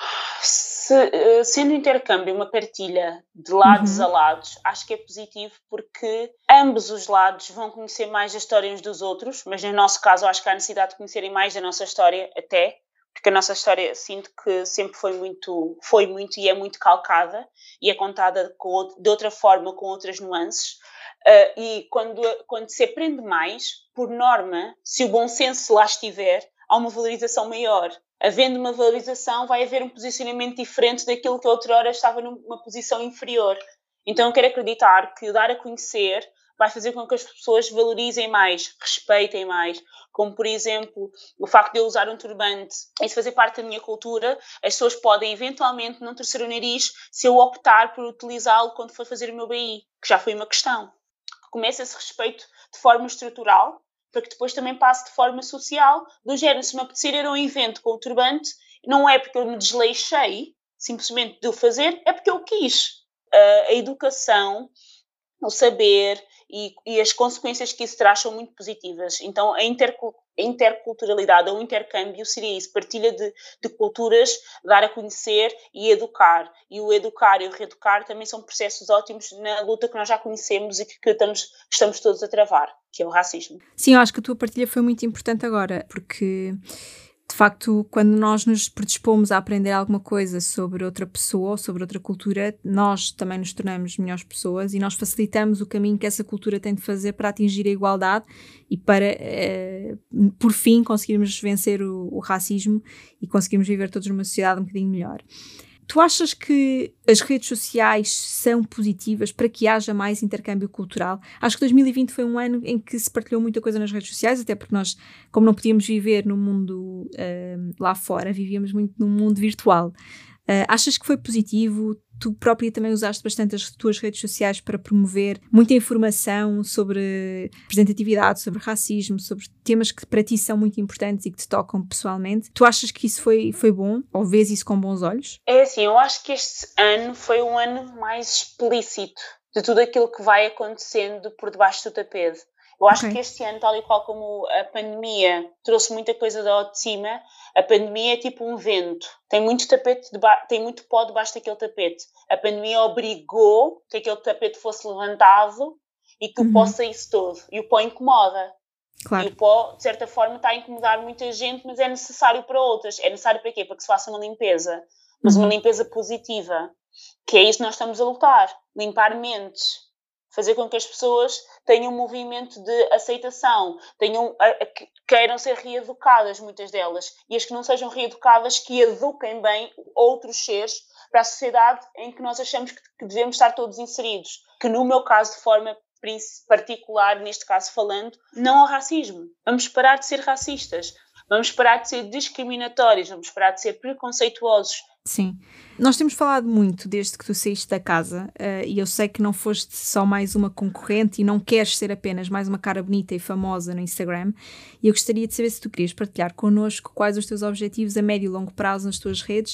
Se, uh, sendo o intercâmbio uma partilha de lados uhum. a lados, acho que é positivo porque ambos os lados vão conhecer mais a história uns dos outros, mas no nosso caso acho que há necessidade de conhecerem mais da nossa história até, porque a nossa história sinto que sempre foi muito, foi muito e é muito calcada e é contada com, de outra forma, com outras nuances. Uh, e quando, quando se aprende mais, por norma, se o bom senso lá estiver, há uma valorização maior. Havendo uma valorização, vai haver um posicionamento diferente daquilo que outrora estava numa posição inferior. Então eu quero acreditar que dar a conhecer vai fazer com que as pessoas valorizem mais, respeitem mais, como por exemplo o facto de eu usar um turbante, isso fazer parte da minha cultura, as pessoas podem eventualmente não torcer o nariz se eu optar por utilizá-lo quando for fazer o meu B I, que já foi uma questão. Começa esse respeito de forma estrutural, para que depois também passe de forma social, do género, se me apetecer ir a um evento com o turbante, não é porque eu me desleixei, simplesmente de o fazer, é porque eu quis. Uh, a educação, o saber e, e as consequências que isso traz são muito positivas. Então, a, intercu- a interculturalidade, ou o intercâmbio, seria isso, partilha de, de culturas, dar a conhecer e educar. E o educar e o reeducar também são processos ótimos na luta que nós já conhecemos e que, que estamos, estamos todos a travar, que é o racismo. Sim, eu acho que a tua partilha foi muito importante agora, porque... De facto, quando nós nos predispomos a aprender alguma coisa sobre outra pessoa ou sobre outra cultura, nós também nos tornamos melhores pessoas e nós facilitamos o caminho que essa cultura tem de fazer para atingir a igualdade e para, eh, por fim, conseguirmos vencer o, o racismo e conseguirmos viver todos numa sociedade um bocadinho melhor. Tu achas que as redes sociais são positivas para que haja mais intercâmbio cultural? Acho que dois mil e vinte foi um ano em que se partilhou muita coisa nas redes sociais, até porque nós, como não podíamos viver no mundo uh, lá fora, vivíamos muito num mundo virtual. Uh, achas que foi positivo? Tu própria também usaste bastante as tuas redes sociais para promover muita informação sobre representatividade, sobre racismo, sobre temas que para ti são muito importantes e que te tocam pessoalmente. Tu achas que isso foi, foi bom? Ou vês isso com bons olhos? É assim, eu acho que este ano foi um ano mais explícito de tudo aquilo que vai acontecendo por debaixo do tapete. Eu acho okay. que este ano, tal e qual como a pandemia trouxe muita coisa de de cima, a pandemia é tipo um vento. Tem muito tapete, deba- tem muito pó debaixo daquele tapete. A pandemia obrigou que aquele tapete fosse levantado e que uhum. o pó saísse todo. E o pó incomoda. Claro. E o pó, de certa forma, está a incomodar muita gente, mas é necessário para outras. É necessário para quê? Para que se faça uma limpeza. Mas uhum. uma limpeza positiva. Que é isso que nós estamos a lutar. Limpar mentes. Fazer com que as pessoas tenham um movimento de aceitação, tenham, a, a, queiram ser reeducadas, muitas delas, e as que não sejam reeducadas, que eduquem bem outros seres para a sociedade em que nós achamos que, que devemos estar todos inseridos. Que no meu caso, de forma particular, neste caso falando, não há racismo. Vamos parar de ser racistas, vamos parar de ser discriminatórios, vamos parar de ser preconceituosos. Sim. Nós temos falado muito desde que tu saíste da casa uh, e eu sei que não foste só mais uma concorrente e não queres ser apenas mais uma cara bonita e famosa no Instagram, e eu gostaria de saber se tu querias partilhar connosco quais os teus objetivos a médio e longo prazo nas tuas redes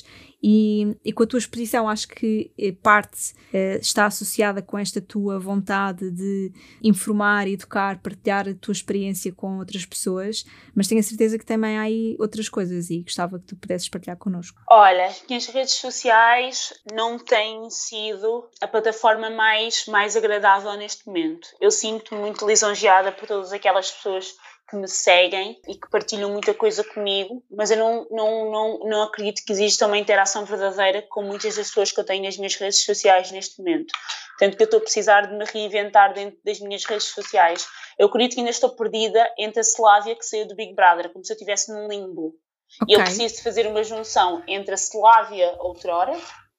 e, e com a tua exposição. Acho que parte uh, está associada com esta tua vontade de informar, educar, partilhar a tua experiência com outras pessoas, mas tenho a certeza que também há aí outras coisas e gostava que tu pudesses partilhar connosco. Olha, que as redes sociais não têm sido a plataforma mais, mais agradável neste momento. Eu sinto-me muito lisonjeada por todas aquelas pessoas que me seguem e que partilham muita coisa comigo, mas eu não, não, não, não acredito que exista uma interação verdadeira com muitas das pessoas que eu tenho nas minhas redes sociais neste momento. Tanto que eu estou a precisar de me reinventar dentro das minhas redes sociais. Eu acredito que ainda estou perdida entre a Slávia que saiu do Big Brother, como se eu estivesse num limbo. Okay. E eu preciso de fazer uma junção entre a Slávia outrora,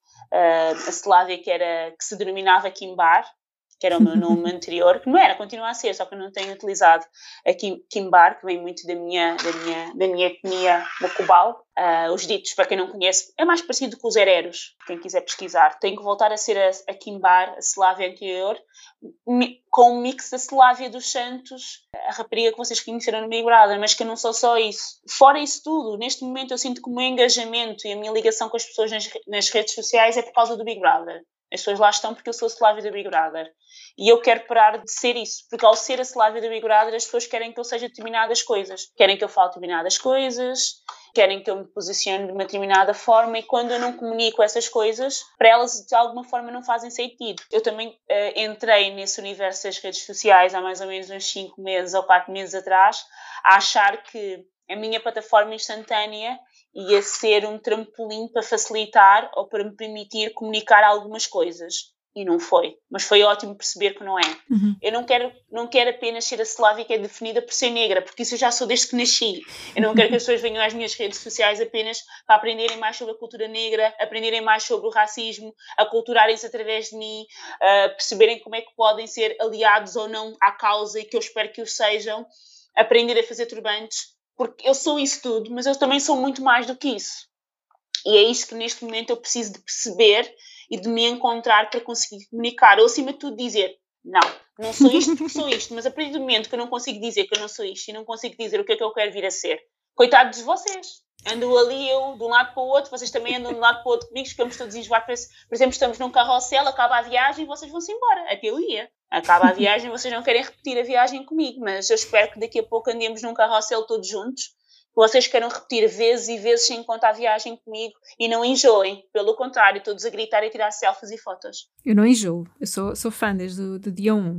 a Slávia que, era, que se denominava Kimbar, que era o meu nome anterior, que não era, continua a ser, só que eu não tenho utilizado a Kim, Kimbar, que vem muito da minha, da minha, da minha etnia Mocubal. Uh, os ditos, para quem não conhece, é mais parecido com os hereros, quem quiser pesquisar. Tem que voltar a ser a, a Kimbar, a Slávia anterior, mi, com um mix da Slávia dos Santos, a rapariga que vocês conheceram no Big Brother, mas que eu não sou só isso. Fora isso tudo, neste momento eu sinto que o meu engajamento e a minha ligação com as pessoas nas, nas redes sociais é por causa do Big Brother. As pessoas lá estão porque eu sou a Slávia do Big Brother. E eu quero parar de ser isso. Porque ao ser a Slávia do Big Brother, as pessoas querem que eu seja determinadas coisas. Querem que eu fale determinadas coisas, querem que eu me posicione de uma determinada forma, e quando eu não comunico essas coisas, para elas de alguma forma não fazem sentido. Eu também uh, entrei nesse universo das redes sociais há mais ou menos uns cinco meses ou quatro meses atrás, a achar que a minha plataforma instantânea ia ser um trampolim para facilitar ou para me permitir comunicar algumas coisas. E não foi. Mas foi ótimo perceber que não é. Uhum. Eu não quero, não quero apenas ser a Slávia que é definida por ser negra, porque isso eu já sou desde que nasci. Eu não quero que as pessoas venham às minhas redes sociais apenas para aprenderem mais sobre a cultura negra, aprenderem mais sobre o racismo, aculturarem-se através de mim, uh, perceberem como é que podem ser aliados ou não à causa, e que eu espero que o sejam, aprender a fazer turbantes, porque eu sou isso tudo, mas eu também sou muito mais do que isso. E é isso que neste momento eu preciso de perceber e de me encontrar para conseguir comunicar, ou acima de tudo dizer, não, não sou isto porque sou isto, mas a partir do momento que eu não consigo dizer que eu não sou isto e não consigo dizer o que é que eu quero vir a ser, coitados de vocês. Ando ali eu de um lado para o outro, vocês também andam de um lado para o outro comigo, ficamos todos enjoados. Por exemplo, estamos num carrossel, acaba a viagem e vocês vão-se embora. Até eu ia. Acaba a viagem e vocês não querem repetir a viagem comigo, mas eu espero que daqui a pouco andemos num carrossel todos juntos, que vocês queiram repetir vezes e vezes sem contar a viagem comigo e não enjoem. Pelo contrário, todos a gritar e tirar selfies e fotos. Eu não enjoo. Eu sou, sou fã desde o do dia um.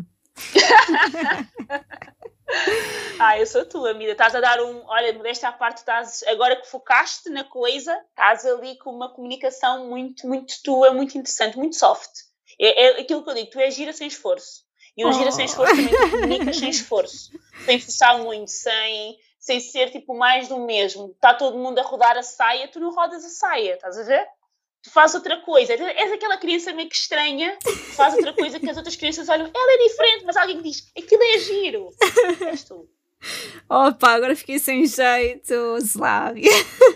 Ah, eu sou tua, amiga. Estás a dar um... Olha, modéstia à parte, estás... Agora que focaste na coisa, estás ali com uma comunicação muito, muito tua, muito interessante, muito soft. É, é aquilo que eu digo, tu és gira sem esforço. E o oh. gira sem esforço também tu comunicas sem esforço. Sem forçar muito, sem... sem ser tipo mais do mesmo. Está todo mundo a rodar a saia, tu não rodas a saia, estás a ver? Tu fazes outra coisa. És aquela criança meio que estranha, que faz outra coisa que as outras crianças olham, ela é diferente, mas alguém diz, aquilo é giro. És tu. Opa, agora fiquei sem jeito, Slávia.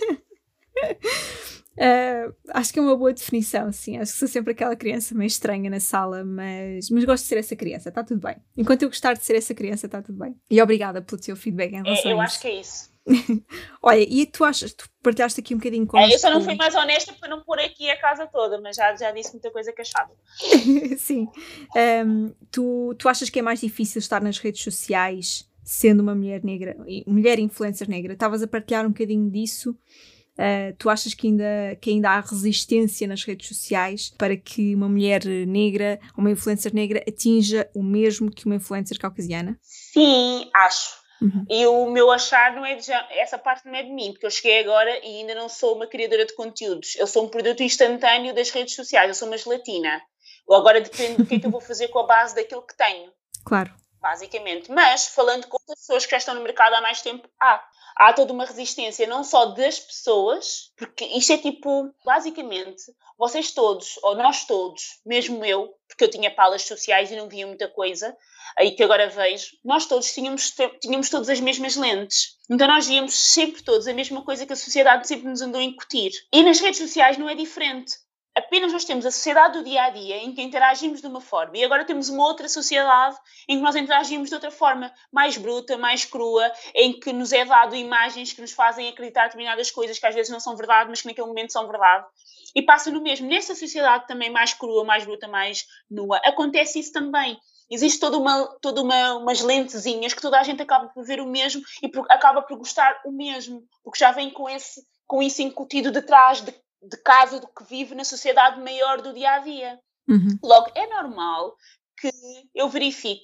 Uh, acho que é uma boa definição, sim. Acho que sou sempre aquela criança meio estranha na sala, mas, mas gosto de ser essa criança, está tudo bem. Enquanto eu gostar de ser essa criança, está tudo bem. E obrigada pelo teu feedback em relação é, eu a acho isso. que é isso. Olha, e tu achas, tu partilhaste aqui um bocadinho com é, eu só não fui mais honesta para não pôr aqui a casa toda, mas já, já disse muita coisa que achava. Sim. Um, tu, tu achas que é mais difícil estar nas redes sociais sendo uma mulher negra, mulher influencer negra? Estavas a partilhar um bocadinho disso. Uh, tu achas que ainda, que ainda há resistência nas redes sociais para que uma mulher negra, uma influencer negra, atinja o mesmo que uma influencer caucasiana? Sim, acho. Uhum. E o meu achar não é de já, essa parte não é de mim, porque eu cheguei agora e ainda não sou uma criadora de conteúdos. Eu sou um produto instantâneo das redes sociais, eu sou uma gelatina. Ou agora depende do que é que eu vou fazer com a base daquilo que tenho. Claro. Basicamente. Mas, falando com outras pessoas que já estão no mercado há mais tempo, há. Há toda uma resistência, não só das pessoas, porque isto é tipo, basicamente, vocês todos, ou nós todos, mesmo eu, porque eu tinha palas sociais e não via muita coisa, aí que agora vejo, nós todos tínhamos, tínhamos todas as mesmas lentes. Então nós víamos sempre todos a mesma coisa que a sociedade sempre nos andou a incutir. E nas redes sociais não é diferente. Apenas nós temos a sociedade do dia-a-dia em que interagimos de uma forma e agora temos uma outra sociedade em que nós interagimos de outra forma, mais bruta, mais crua, em que nos é dado imagens que nos fazem acreditar determinadas coisas que às vezes não são verdade, mas que naquele momento são verdade. E passa no mesmo. Nessa sociedade também mais crua, mais bruta, mais nua, acontece isso também. Existe toda uma, toda uma, umas lentezinhas que toda a gente acaba por ver o mesmo e por, acaba por gostar o mesmo, porque já vem com, esse, com isso incutido de trás, de de casa do que vive na sociedade maior do dia-a-dia. Uhum. Logo, é normal que eu verifique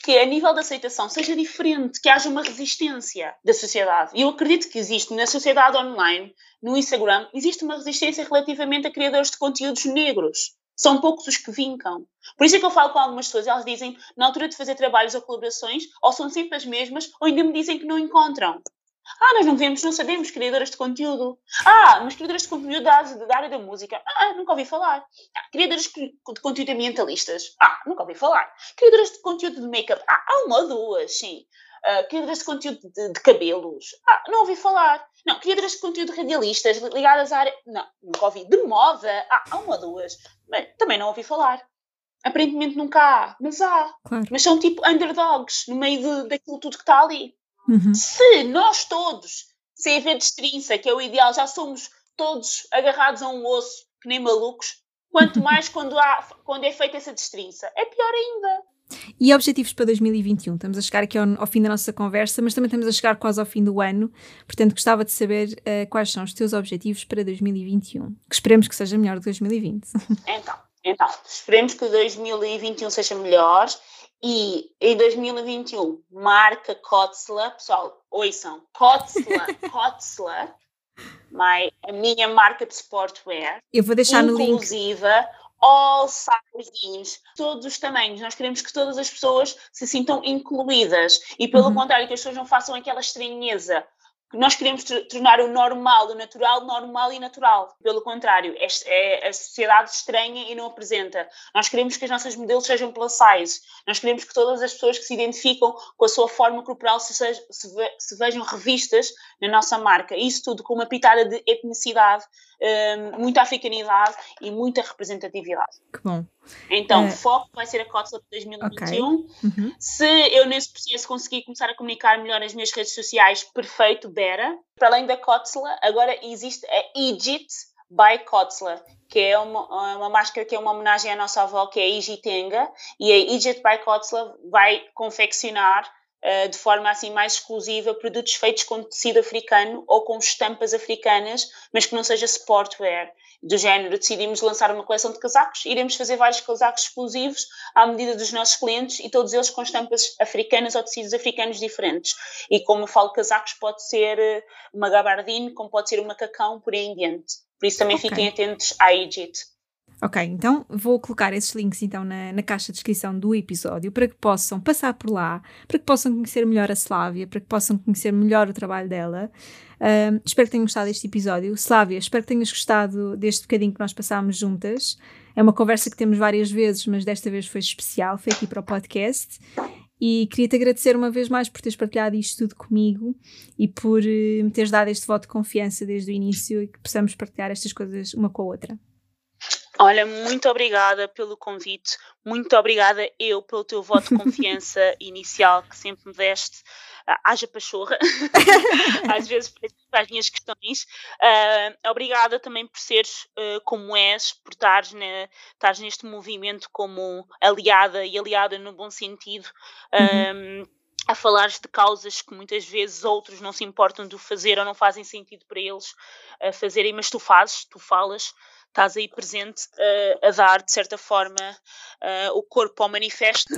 que a nível de aceitação seja diferente, que haja uma resistência da sociedade. E eu acredito que existe na sociedade online, no Instagram, existe uma resistência relativamente a criadores de conteúdos negros. São poucos os que vincam. Por isso é que eu falo com algumas pessoas, elas dizem, na altura de fazer trabalhos ou colaborações, ou são sempre as mesmas, ou ainda me dizem que não encontram. Ah, nós não vemos, não sabemos, criadoras de conteúdo. Ah, mas criadoras de conteúdo da, da área da música. Ah, nunca ouvi falar. Ah, criadoras de conteúdo ambientalistas. Ah, nunca ouvi falar. Criadoras de conteúdo de make-up. Ah, há uma ou duas, sim. Uh, criadoras de conteúdo de, de cabelos. Ah, não ouvi falar. Não, criadoras de conteúdo radialistas ligadas à área... Não, nunca ouvi. De moda. Ah, há uma ou duas. Bem, também não ouvi falar. Aparentemente nunca há, mas há. Claro. Mas são tipo underdogs no meio de, daquilo tudo que está ali. Uhum. Se nós todos, sem haver destrinça, que é o ideal, já somos todos agarrados a um osso, que nem malucos, quanto mais quando, há, quando é feita essa destrinça. É pior ainda. E objetivos para dois mil e vinte e um? Estamos a chegar aqui ao, ao fim da nossa conversa, mas também estamos a chegar quase ao fim do ano, portanto gostava de saber uh, quais são os teus objetivos para dois mil e vinte e um, que esperemos que seja melhor que dois mil e vinte. Então, então, esperemos que dois mil e vinte e um seja melhor e em dois mil e vinte e um, marca Kotzla, pessoal, ouçam, Kotzla, Kotzla, my, a minha marca de sportwear, eu vou deixar no link. Inclusiva, all size jeans, todos os tamanhos. Nós queremos que todas as pessoas se sintam incluídas e, pelo uhum. contrário, que as pessoas não façam aquela estranheza. Nós queremos tornar o normal, o natural, normal e natural. Pelo contrário, é, é, a sociedade estranha e não apresenta. Nós queremos que as nossas modelos sejam plus size. Nós queremos que todas as pessoas que se identificam com a sua forma corporal se, seja, se, ve, se vejam revistas na nossa marca. Isso tudo com uma pitada de etnicidade, um, muita africanidade e muita representatividade. Que bom. Então, o uh, foco vai ser a Kotzla para dois mil e vinte e um. Okay. Uhum. Se eu nesse processo conseguir começar a comunicar melhor nas minhas redes sociais, perfeito, Bera. Para além da Kotzla, agora existe a Egypt by Kotzla, que é uma, uma máscara que é uma homenagem à nossa avó, que é a Ijitenga, e a Egypt by Kotzla vai confeccionar uh, de forma assim mais exclusiva produtos feitos com tecido africano ou com estampas africanas, mas que não seja sportwear. Do género, decidimos lançar uma coleção de casacos, iremos fazer vários casacos exclusivos à medida dos nossos clientes e todos eles com estampas africanas ou tecidos africanos diferentes. E como eu falo, casacos pode ser uma gabardine, como pode ser um macacão, por aí em diante. Por isso também okay. fiquem atentos à Egypt. Ok, então vou colocar esses links então na, na caixa de descrição do episódio para que possam passar por lá, para que possam conhecer melhor a Slávia, para que possam conhecer melhor o trabalho dela. Uh, espero que tenham gostado deste episódio. Slávia, espero que tenhas gostado deste bocadinho que nós passámos juntas. É uma conversa que temos várias vezes, mas desta vez foi especial, foi aqui para o podcast. E queria-te agradecer uma vez mais por teres partilhado isto tudo comigo e por uh, me teres dado este voto de confiança desde o início e que possamos partilhar estas coisas uma com a outra. Olha, muito obrigada pelo convite, muito obrigada eu pelo teu voto de confiança inicial que sempre me deste. Uh, haja pachorra, às vezes para as minhas questões. Uh, obrigada também por seres uh, como és, por estares, ne, estares neste movimento como aliada e aliada no bom sentido. Uhum. Um, a falares de causas que muitas vezes outros não se importam de fazer ou não fazem sentido para eles uh, fazerem, mas tu fazes, tu falas. Estás aí presente uh, a dar, de certa forma, uh, o corpo ao manifesto.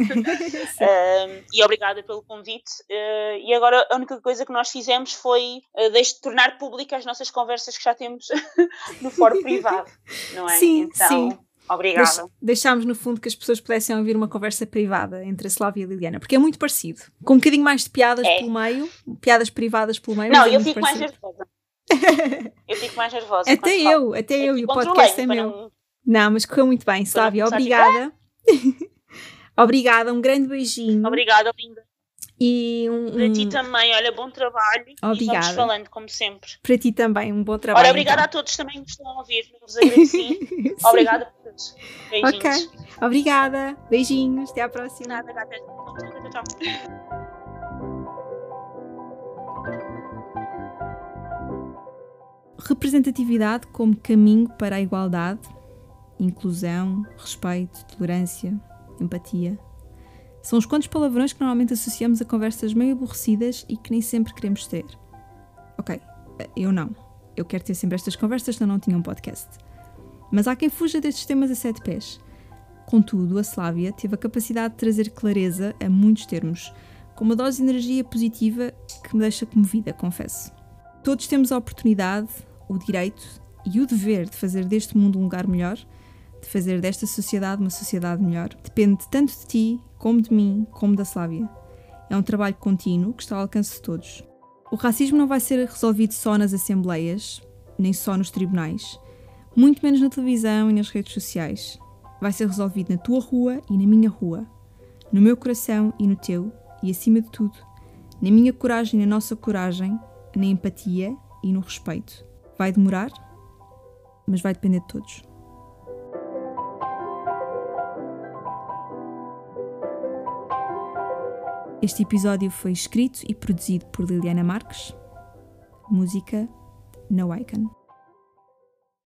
uh, e obrigada pelo convite. Uh, e agora a única coisa que nós fizemos foi uh, deixe, tornar públicas as nossas conversas que já temos no fórum privado, não é? Sim, então, sim. Obrigada. Deix, deixámos, no fundo, que as pessoas pudessem ouvir uma conversa privada entre a Slávia e a Liliana, porque é muito parecido. Com um bocadinho mais de piadas é. pelo meio, piadas privadas pelo meio. Não, é eu fico parecido. mais nervosa. Eu fico mais nervosa. Até eu, até eu, eu e o podcast é meu. Não... não, mas correu muito bem, Slávia, obrigada. Obrigada, um grande beijinho. Obrigada, linda. E um, para um... ti também, olha, bom trabalho. Obrigada. E vamos falando, como sempre. Para ti também, um bom trabalho. Olha, obrigada então. A todos também que estão a ouvir, não vos agradeci. Obrigada por todos. Beijinhos. Ok, obrigada. Beijinhos, até à próxima. Nada, gata. Tchau, tchau, tchau. Representatividade como caminho para a igualdade, inclusão, respeito, tolerância, empatia. São os quantos palavrões que normalmente associamos a conversas meio aborrecidas e que nem sempre queremos ter. Ok, eu não. Eu quero ter sempre estas conversas, senão não tinha um podcast. Mas há quem fuja destes temas a sete pés. Contudo, a Slávia teve a capacidade de trazer clareza a muitos termos, com uma dose de energia positiva que me deixa comovida, confesso. Todos temos a oportunidade, o direito e o dever de fazer deste mundo um lugar melhor, de fazer desta sociedade uma sociedade melhor. Depende tanto de ti, como de mim, como da Slávia. É um trabalho contínuo que está ao alcance de todos. O racismo não vai ser resolvido só nas assembleias, nem só nos tribunais, muito menos na televisão e nas redes sociais. Vai ser resolvido na tua rua e na minha rua, no meu coração e no teu, e acima de tudo, na minha coragem e na nossa coragem, na empatia e no respeito. Vai demorar, mas vai depender de todos. Este episódio foi escrito e produzido por Liliana Marques. Música No Icon.